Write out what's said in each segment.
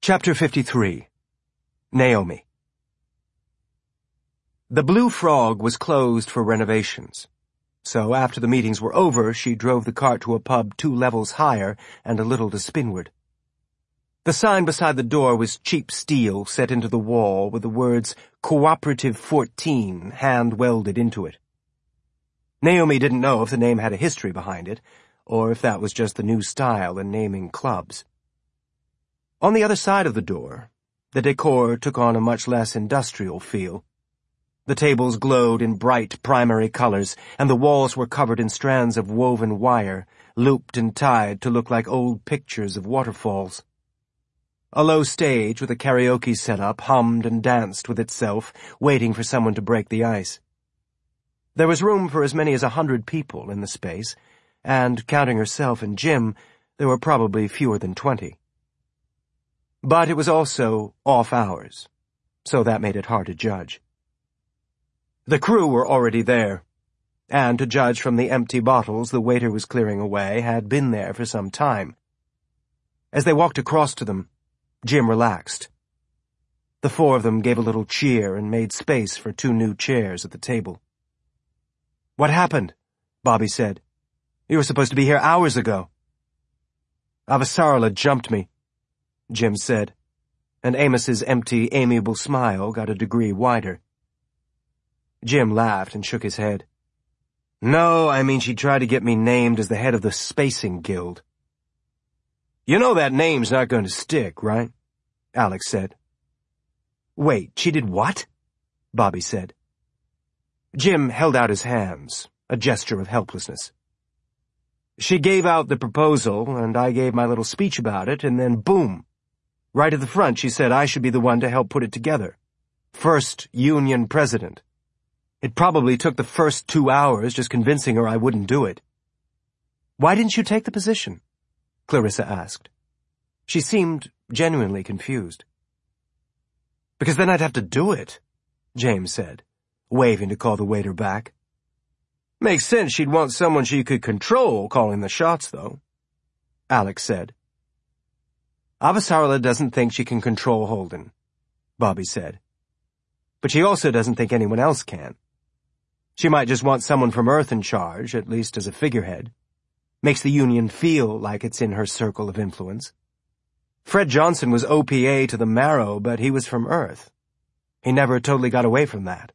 Chapter 53. Naomi. The Blue Frog was closed for renovations. So after the meetings were over, she drove the cart to a pub 2 levels higher and a little to spinward. The sign beside the door was cheap steel set into the wall with the words Cooperative 14 hand-welded into it. Naomi didn't know if the name had a history behind it, or if that was just the new style in naming clubs. On the other side of the door, the decor took on a much less industrial feel. The tables glowed in bright primary colors, and the walls were covered in strands of woven wire, looped and tied to look like old pictures of waterfalls. A low stage with a karaoke set-up hummed and danced with itself, waiting for someone to break the ice. There was room for as many as 100 people in the space, and, counting herself and Jim, there were probably fewer than 20. But it was also off hours, so that made it hard to judge. The crew were already there, and to judge from the empty bottles the waiter was clearing away, had been there for some time. As they walked across to them, Jim relaxed. The 4 of them gave a little cheer and made space for 2 new chairs at the table. "What happened?" Bobby said. "You were supposed to be here hours ago." "Avasarala jumped me," Jim said, and Amos's empty, amiable smile got a degree wider. Jim laughed and shook his head. "No, I mean she tried to get me named as the head of the Spacing Guild." "You know that name's not going to stick, right?" Alex said. "Wait, she did what?" Bobby said. Jim held out his hands, a gesture of helplessness. "She gave out the proposal, and I gave my little speech about it, and then boom. Right at the front, she said I should be the one to help put it together. First union president. It probably took the first 2 hours just convincing her I wouldn't do it." "Why didn't you take the position?" Clarissa asked. She seemed genuinely confused. "Because then I'd have to do it," James said, waving to call the waiter back. "Makes sense she'd want someone she could control calling the shots, though," Alex said. "Avasarala doesn't think she can control Holden," Bobby said. "But she also doesn't think anyone else can. She might just want someone from Earth in charge, at least as a figurehead. Makes the Union feel like it's in her circle of influence. Fred Johnson was OPA to the marrow, but he was from Earth. He never totally got away from that."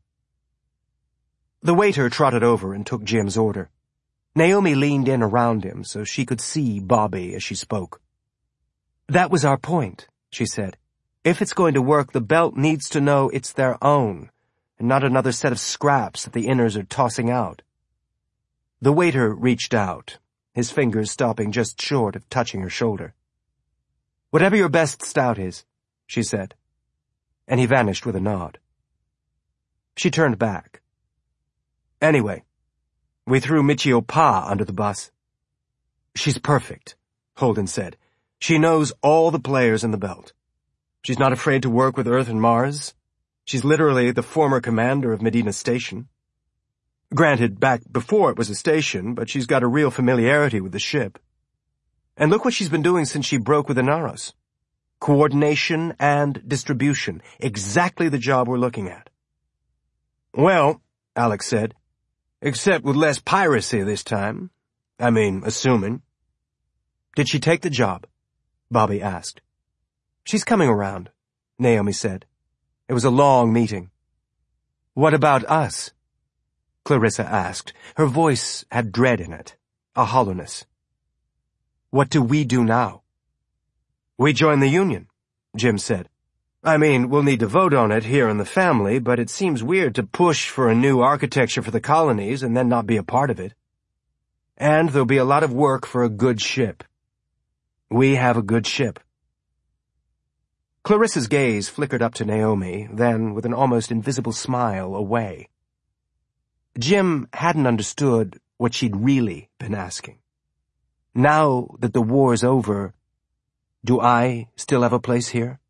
The waiter trotted over and took Jim's order. Naomi leaned in around him so she could see Bobby as she spoke. "That was our point," she said. "If it's going to work, the belt needs to know it's their own, and not another set of scraps that the inners are tossing out." The waiter reached out, his fingers stopping just short of touching her shoulder. "Whatever your best stout is," she said, and he vanished with a nod. She turned back. "Anyway, we threw Michio Pa under the bus." "She's perfect," Holden said. "She knows all the players in the belt. She's not afraid to work with Earth and Mars. She's literally the former commander of Medina Station. Granted, back before it was a station, but she's got a real familiarity with the ship. And look what she's been doing since she broke with Inaros. Coordination and distribution, exactly the job we're looking at." "Well," Alex said, "except with less piracy this time. I mean, assuming." "Did she take the job?" Bobby asked. "She's coming around," Naomi said. "It was a long meeting." "What about us?" Clarissa asked. Her voice had dread in it, a hollowness. "What do we do now?" "We join the Union," Jim said. "I mean, we'll need to vote on it here in the family, but it seems weird to push for a new architecture for the colonies and then not be a part of it. And there'll be a lot of work for a good ship. We have a good ship." Clarissa's gaze flickered up to Naomi, then, with an almost invisible smile, away. Jim hadn't understood what she'd really been asking. Now that the war's over, do I still have a place here?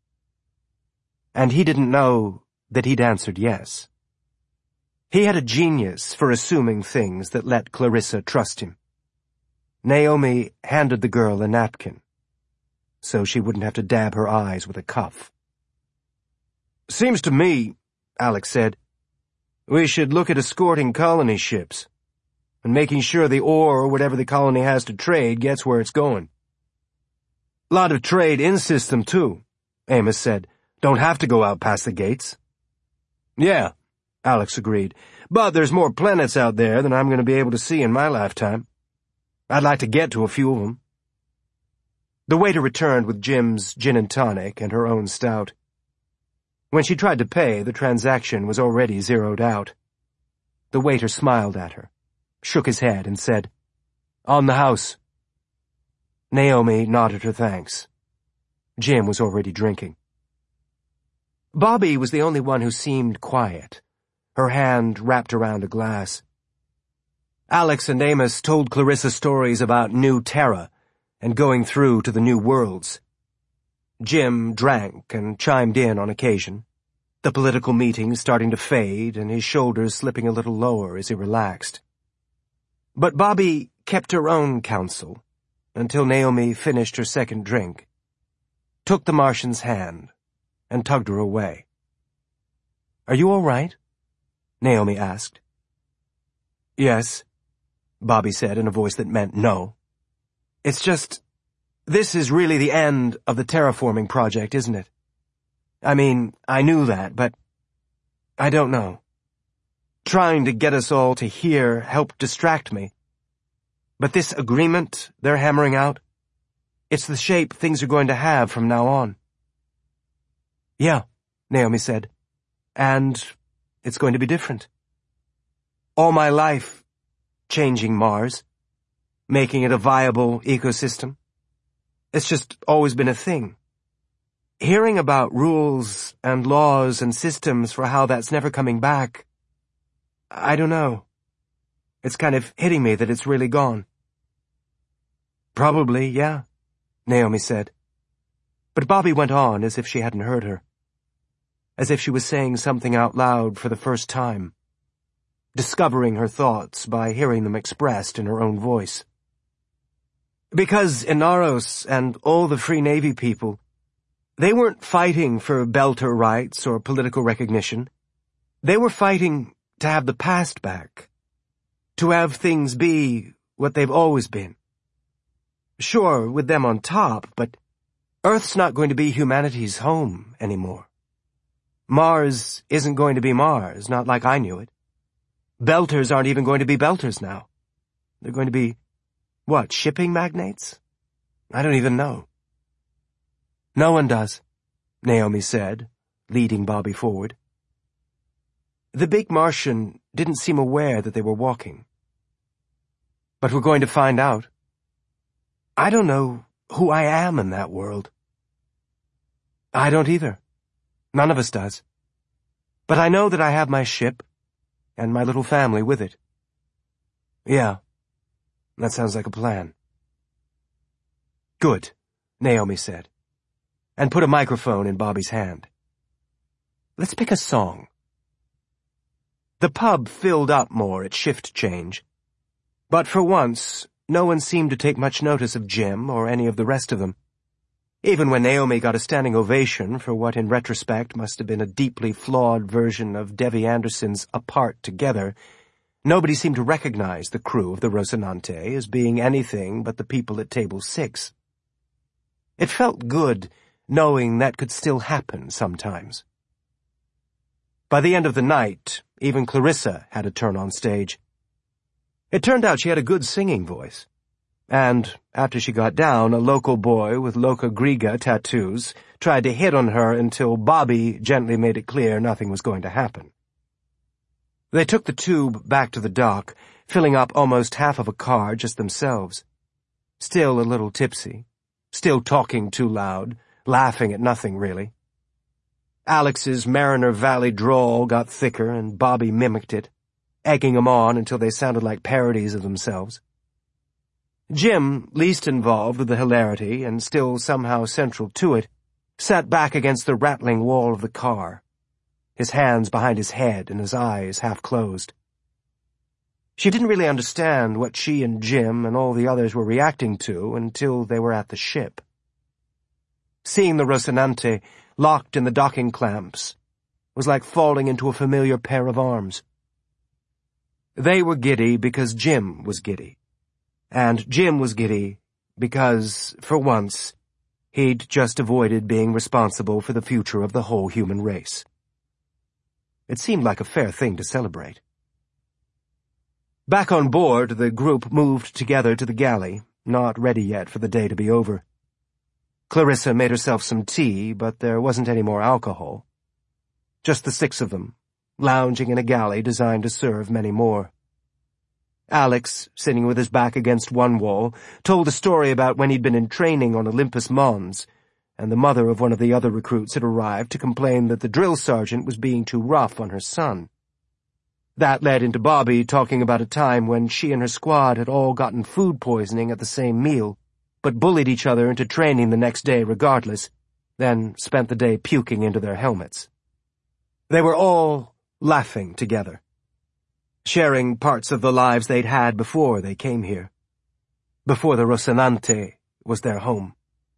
And he didn't know that he'd answered yes. He had a genius for assuming things that let Clarissa trust him. Naomi handed the girl a napkin. so she wouldn't have to dab her eyes with a cuff. "Seems to me," Alex said, "we should look at escorting colony ships, and making sure the ore or whatever the colony has to trade gets where it's going." "Lot of trade in system, too," Amos said. "Don't have to go out past the gates." "Yeah," Alex agreed, "but there's more planets out there than I'm going to be able to see in my lifetime. I'd like to get to a few of them." The waiter returned with Jim's gin and tonic and her own stout. When she tried to pay, the transaction was already zeroed out. The waiter smiled at her, shook his head, and said, "On the house." Naomi nodded her thanks. Jim was already drinking. Bobby was the only one who seemed quiet, her hand wrapped around a glass. Alex and Amos told Clarissa stories about New Terra and going through to the new worlds. Jim drank and chimed in on occasion, the political meetings starting to fade and his shoulders slipping a little lower as he relaxed. But Bobby kept her own counsel until Naomi finished her second drink, took the Martian's hand, and tugged her away. "Are you all right?" Naomi asked. "Yes," Bobby said in a voice that meant no. "It's just, this is really the end of the terraforming project, isn't it? I mean, I knew that, but I don't know. Trying to get us all to here helped distract me. But this agreement they're hammering out, it's the shape things are going to have from now on." "Yeah," Naomi said, "and it's going to be different. All my life, changing Mars, making it a viable ecosystem. It's just always been a thing. Hearing about rules and laws and systems for how that's never coming back, I don't know. It's kind of hitting me that it's really gone." "Probably, yeah," Naomi said. But Bobby went on as if she hadn't heard her, as if she was saying something out loud for the first time, discovering her thoughts by hearing them expressed in her own voice. "Because Inaros and all the Free Navy people, they weren't fighting for Belter rights or political recognition. They were fighting to have the past back, to have things be what they've always been. Sure, with them on top, but Earth's not going to be humanity's home anymore. Mars isn't going to be Mars, not like I knew it. Belters aren't even going to be Belters now. They're going to be, what, shipping magnates? I don't even know." "No one does," Naomi said, leading Bobby forward. The big Martian didn't seem aware that they were walking. "But we're going to find out. I don't know who I am in that world." "I don't either. None of us does. But I know that I have my ship, and my little family with it." "Yeah, that sounds like a plan." "Good," Naomi said, and put a microphone in Bobby's hand. "Let's pick a song." The pub filled up more at shift change, but for once no one seemed to take much notice of Jim or any of the rest of them. Even when Naomi got a standing ovation for what in retrospect must have been a deeply flawed version of Debbie Anderson's Apart Together, nobody seemed to recognize the crew of the Rocinante as being anything but the people at Table 6. It felt good knowing that could still happen sometimes. By the end of the night, even Clarissa had a turn on stage. It turned out she had a good singing voice, and after she got down, a local boy with Loca Griga tattoos tried to hit on her until Bobby gently made it clear nothing was going to happen. They took the tube back to the dock, filling up almost half of a car just themselves. Still a little tipsy, still talking too loud, laughing at nothing really. Alex's Mariner Valley drawl got thicker and Bobby mimicked it, egging them on until they sounded like parodies of themselves. Jim, least involved with the hilarity and still somehow central to it, sat back against the rattling wall of the car, his hands behind his head and his eyes half closed. She didn't really understand what she and Jim and all the others were reacting to until they were at the ship. Seeing the Rocinante locked in the docking clamps was like falling into a familiar pair of arms. They were giddy because Jim was giddy, and Jim was giddy because, for once, he'd just avoided being responsible for the future of the whole human race. It seemed like a fair thing to celebrate. Back on board, the group moved together to the galley, not ready yet for the day to be over. Clarissa made herself some tea, but there wasn't any more alcohol. Just the 6 of them, lounging in a galley designed to serve many more. Alex, sitting with his back against one wall, told a story about when he'd been in training on Olympus Mons, and the mother of one of the other recruits had arrived to complain that the drill sergeant was being too rough on her son. That led into Bobby talking about a time when she and her squad had all gotten food poisoning at the same meal, but bullied each other into training the next day regardless, then spent the day puking into their helmets. They were all laughing together, sharing parts of the lives they'd had before they came here, before the Rocinante was their home.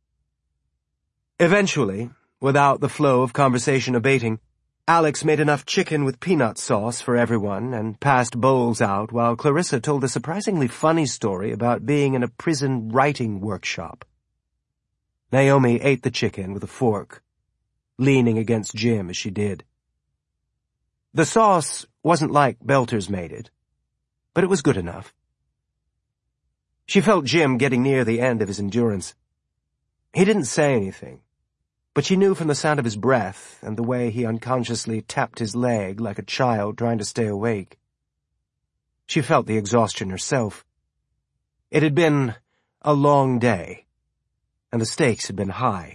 Eventually, without the flow of conversation abating, Alex made enough chicken with peanut sauce for everyone and passed bowls out while Clarissa told a surprisingly funny story about being in a prison writing workshop. Naomi ate the chicken with a fork, leaning against Jim as she did. The sauce wasn't like Belter's made it, but it was good enough. She felt Jim getting near the end of his endurance. He didn't say anything, but she knew from the sound of his breath and the way he unconsciously tapped his leg like a child trying to stay awake. She felt the exhaustion herself. It had been a long day, and the stakes had been high.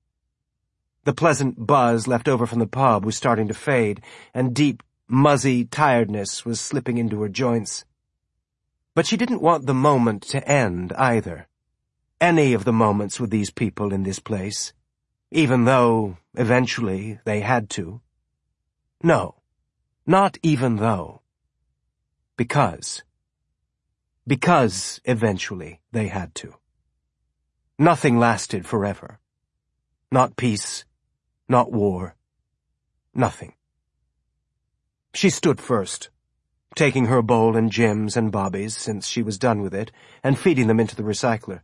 The pleasant buzz left over from the pub was starting to fade, and deep, muzzy tiredness was slipping into her joints. But she didn't want the moment to end either. Any of the moments with these people in this place, even though, eventually, they had to. No, not even though. Because. Because, eventually, they had to. Nothing lasted forever. Not peace, not war, nothing. She stood first, taking her bowl and Jim's and Bobby's since she was done with it, and feeding them into the recycler.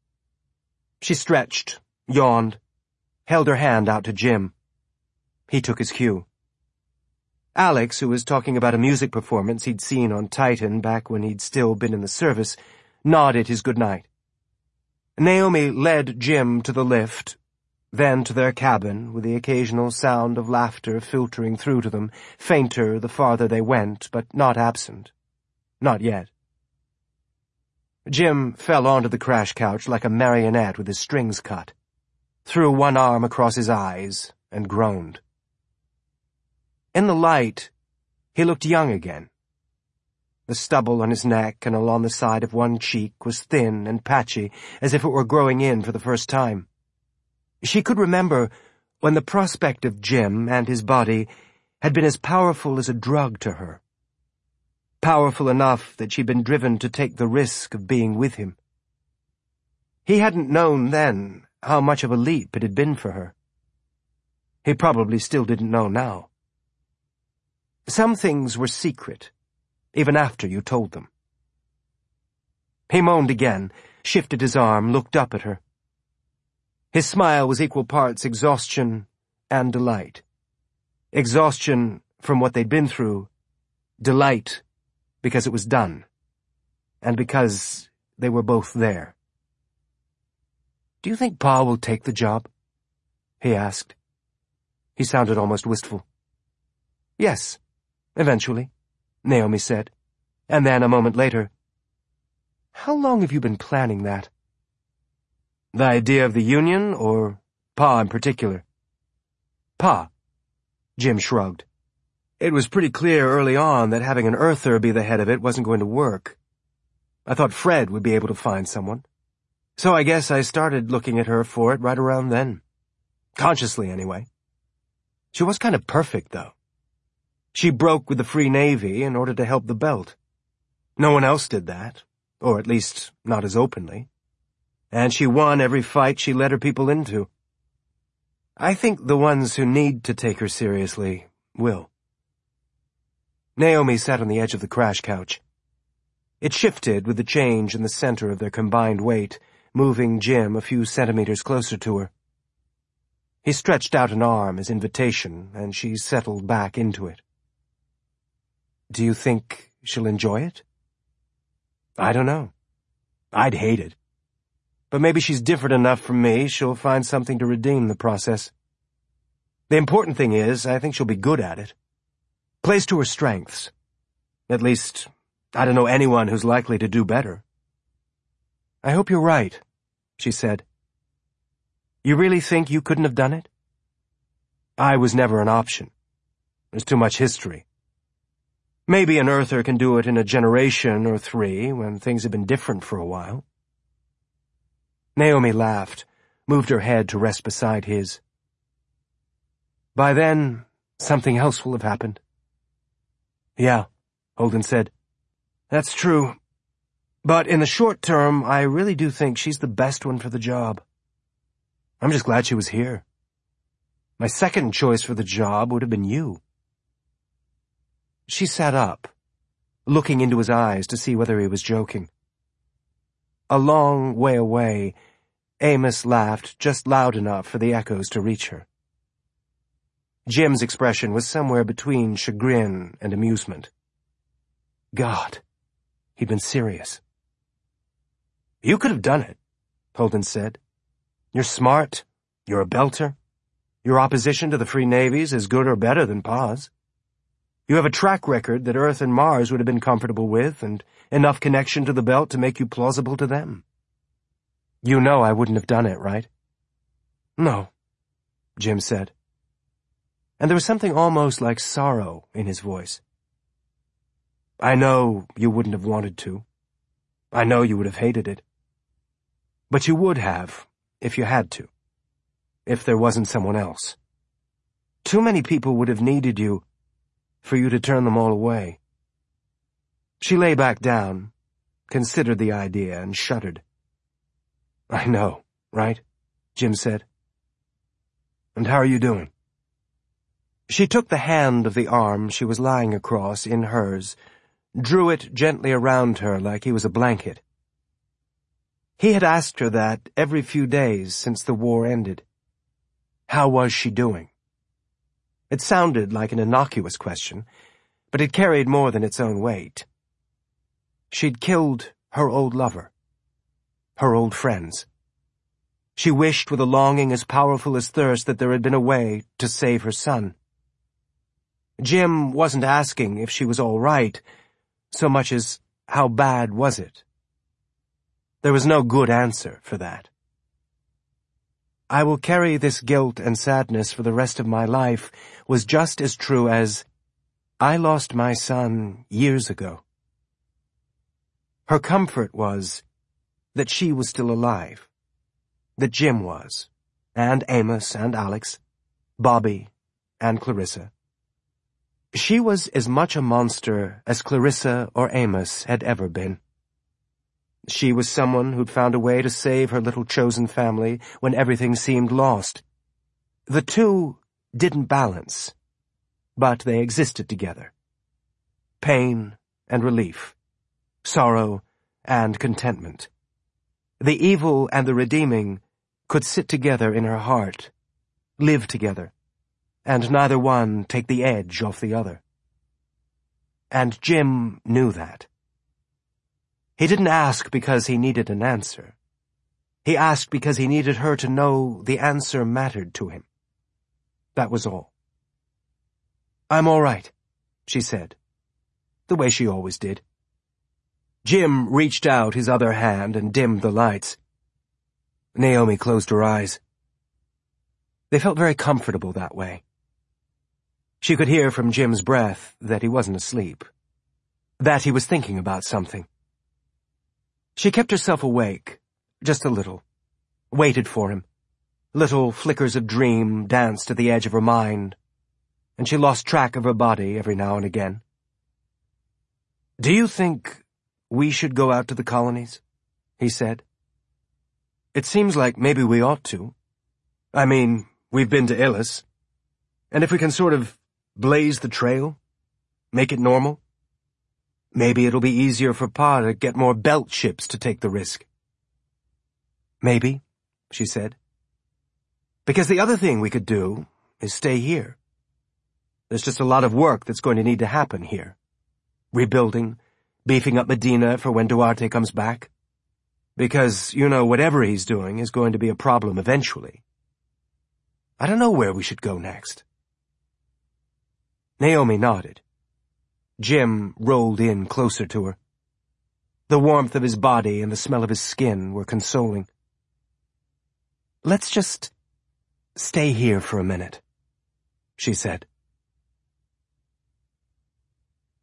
She stretched, yawned, held her hand out to Jim. He took his cue. Alex, who was talking about a music performance he'd seen on Titan back when he'd still been in the service, nodded his goodnight. Naomi led Jim to the lift, then to their cabin, with the occasional sound of laughter filtering through to them, fainter the farther they went, but not absent. Not yet. Jim fell onto the crash couch like a marionette with his strings cut, threw one arm across his eyes, and groaned. In the light, he looked young again. The stubble on his neck and along the side of one cheek was thin and patchy, as if it were growing in for the first time. She could remember when the prospect of Jim and his body had been as powerful as a drug to her. Powerful enough that she'd been driven to take the risk of being with him. He hadn't known then how much of a leap it had been for her. He probably still didn't know now. Some things were secret, even after you told them. He moaned again, shifted his arm, looked up at her. His smile was equal parts exhaustion and delight. Exhaustion from what they'd been through, delight because it was done, and because they were both there. "Do you think Pa will take the job?" he asked. He sounded almost wistful. "Yes, eventually," Naomi said, and then a moment later, "How long have you been planning that?" "The idea of the union, or Pa in particular?" "Pa." Jim shrugged. "It was pretty clear early on that having an Earther be the head of it wasn't going to work. I thought Fred would be able to find someone. So I guess I started looking at her for it right around then. Consciously, anyway. She was kind of perfect, though. She broke with the Free Navy in order to help the Belt. No one else did that, or at least not as openly. And she won every fight she led her people into. I think the ones who need to take her seriously will. Naomi sat on the edge of the crash couch. It shifted with the change in the center of their combined weight, moving Jim a few centimeters closer to her. He stretched out an arm as invitation, and she settled back into it. Do you think she'll enjoy it? I don't know. I'd hate it. But maybe she's different enough from me, she'll find something to redeem the process. The important thing is, I think she'll be good at it. Plays to her strengths. At least, I don't know anyone who's likely to do better. I hope you're right, she said. You really think you couldn't have done it? I was never an option. There's too much history. Maybe an Earther can do it in a generation or 3 when things have been different for a while. Naomi laughed, moved her head to rest beside his. By then, something else will have happened. Yeah, Holden said. That's true. But in the short term, I really do think she's the best one for the job. I'm just glad she was here. My second choice for the job would have been you. She sat up, looking into his eyes to see whether he was joking. A long way away, Amos laughed just loud enough for the echoes to reach her. Jim's expression was somewhere between chagrin and amusement. God, he'd been serious. You could have done it, Holden said. You're smart, you're a belter. Your opposition to the Free Navies is good or better than Pa's. You have a track record that Earth and Mars would have been comfortable with, and enough connection to the belt to make you plausible to them. You know I wouldn't have done it, right? No, Jim said. And there was something almost like sorrow in his voice. I know you wouldn't have wanted to. I know you would have hated it. But you would have, if you had to. If there wasn't someone else. Too many people would have needed you for you to turn them all away. She lay back down, considered the idea, and shuddered. I know, right? Jim said. And how are you doing? She took the hand of the arm she was lying across in hers, drew it gently around her like he was a blanket. He had asked her that every few days since the war ended. How was she doing? It sounded like an innocuous question, but it carried more than its own weight. She'd killed her old lover, her old friends. She wished with a longing as powerful as thirst that there had been a way to save her son. Jim wasn't asking if she was all right, so much as how bad was it. There was no good answer for that. I will carry this guilt and sadness for the rest of my life was just as true as I lost my son years ago. Her comfort was that she was still alive, that Jim was, and Amos and Alex, Bobby and Clarissa. She was as much a monster as Clarissa or Amos had ever been. She was someone who'd found a way to save her little chosen family when everything seemed lost. The two didn't balance, but they existed together. Pain and relief, sorrow and contentment. The evil and the redeeming could sit together in her heart, live together, and neither one take the edge off the other. And Jim knew that. He didn't ask because he needed an answer. He asked because he needed her to know the answer mattered to him. That was all. I'm all right, she said, the way she always did. Jim reached out his other hand and dimmed the lights. Naomi closed her eyes. They felt very comfortable that way. She could hear from Jim's breath that he wasn't asleep, that he was thinking about something. She kept herself awake, just a little, waited for him. Little flickers of dream danced at the edge of her mind, and she lost track of her body every now and again. Do you think we should go out to the colonies? He said. It seems like maybe we ought to. I mean, We've been to Illis. And if we can sort of blaze the trail, make it normal, maybe it'll be easier for Pa to get more belt ships to take the risk. Maybe, she said. Because the other thing we could do is stay here. There's just a lot of work that's going to need to happen here. Rebuilding, beefing up Medina for when Duarte comes back. Because, whatever he's doing is going to be a problem eventually. I don't know where we should go next. Naomi nodded. Jim rolled in closer to her. The warmth of his body and the smell of his skin were consoling. Let's just stay here for a minute, she said.